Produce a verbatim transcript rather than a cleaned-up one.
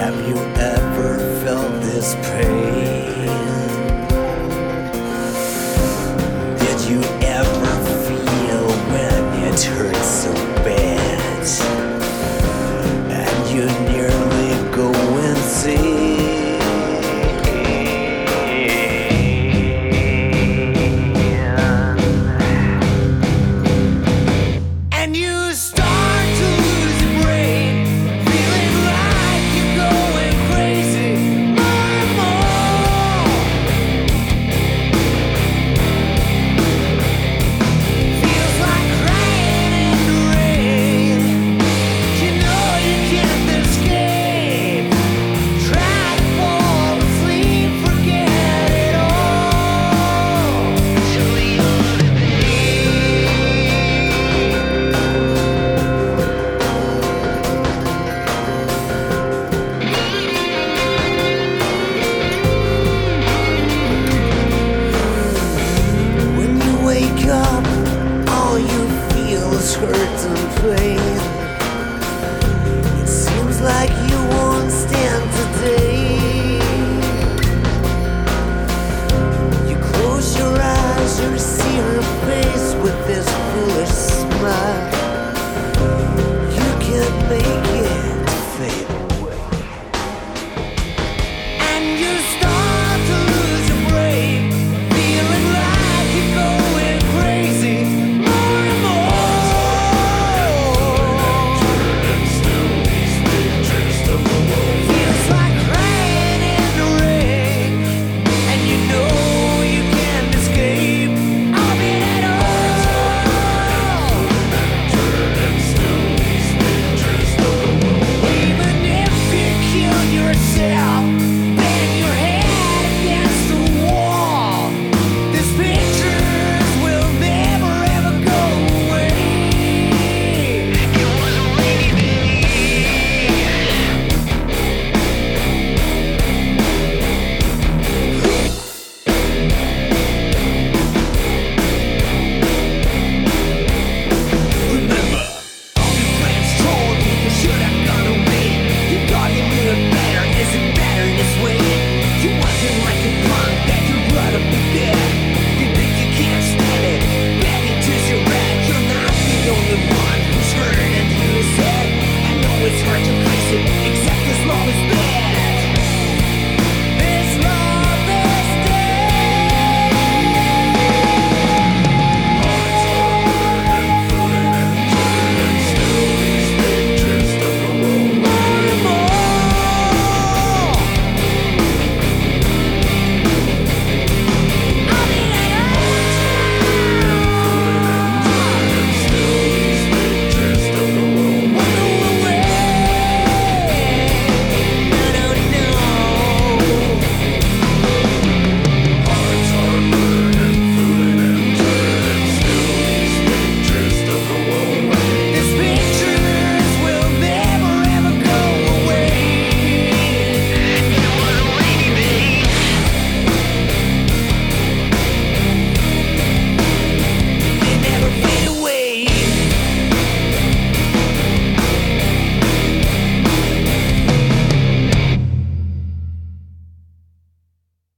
Have you ever felt this pain? Did you ever feel when it hurts so bad and you nearly go insane? And you start to lose your brain, feeling like you're going crazy more and more. Feels like crying in the rain. You know you can't escape. Try to fall asleep, forget it all. Till you're in When you wake up, all you feel is hurt and pain.